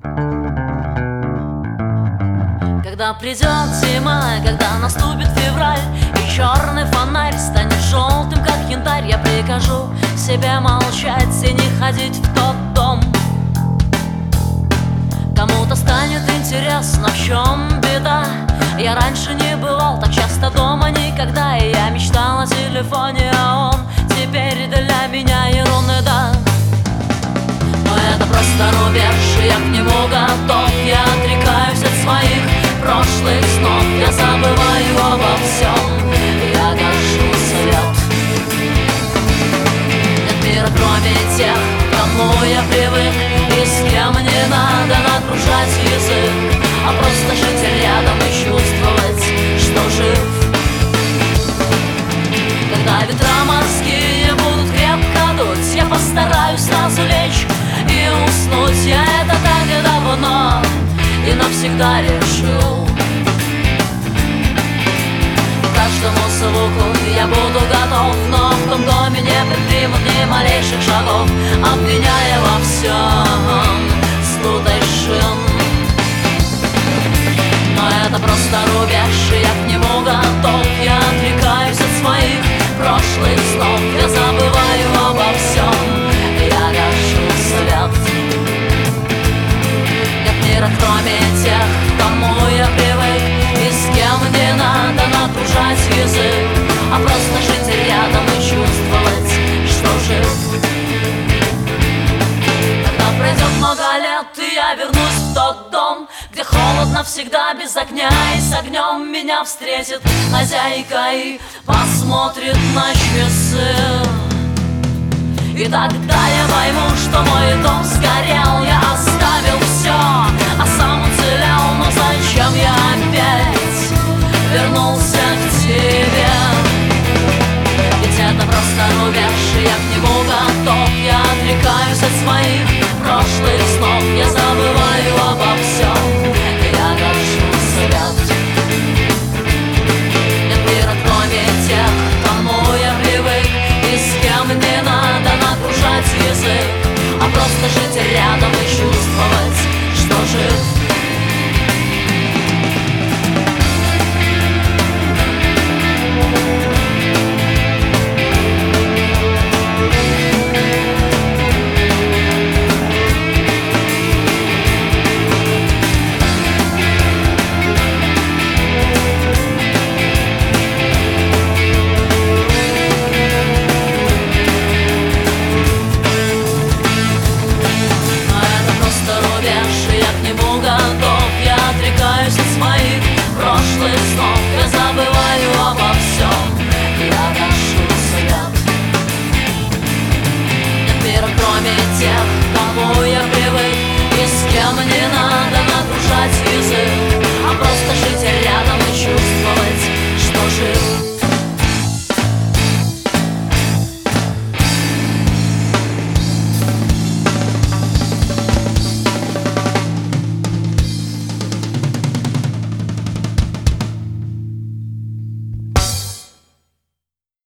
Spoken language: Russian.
Когда придет зима, когда наступит февраль, и черный фонарь станет желтым, как янтарь, я прикажу себе молчать и не ходить в тот дом. Кому-то станет интересно, в чем беда. Я раньше не бывал так часто дома никогда, и я мечтал о телефоне, а он теперь для меня ерунда. Но это просто рубеж, я к нему готов. Я отрекаюсь от своих прошлых снов. Я забываю обо всем, я гашу свет. Нет мира, кроме тех, к кому я привык, и с кем не надо нагружать язык, а просто жить рядом и чувствовать, что жив. Когда ветра морские будут крепко дуть, я постараюсь сразу лечь и уснуть. Я это так давно и навсегда решил. К каждому звуку я буду готов, но в том доме не предпримут ни малейших шагов, обвиняя во всем спутай шин. Но это просто рубеж, я к нему готов. Я отрекаюсь от своих прошлых снов. Я забываю обо всем, я гашу свет. Нет мира, кроме тех, к кому я привык, и с кем не надо нагружать язык, а просто жить рядом и чувствовать, что жив. Когда пройдет много лет, и я вернусь в тот дом, где холодно всегда без огня, и с огнем меня встретит хозяйка и посмотрит на часы. И тогда я пойму, что мой дом сгорел. Я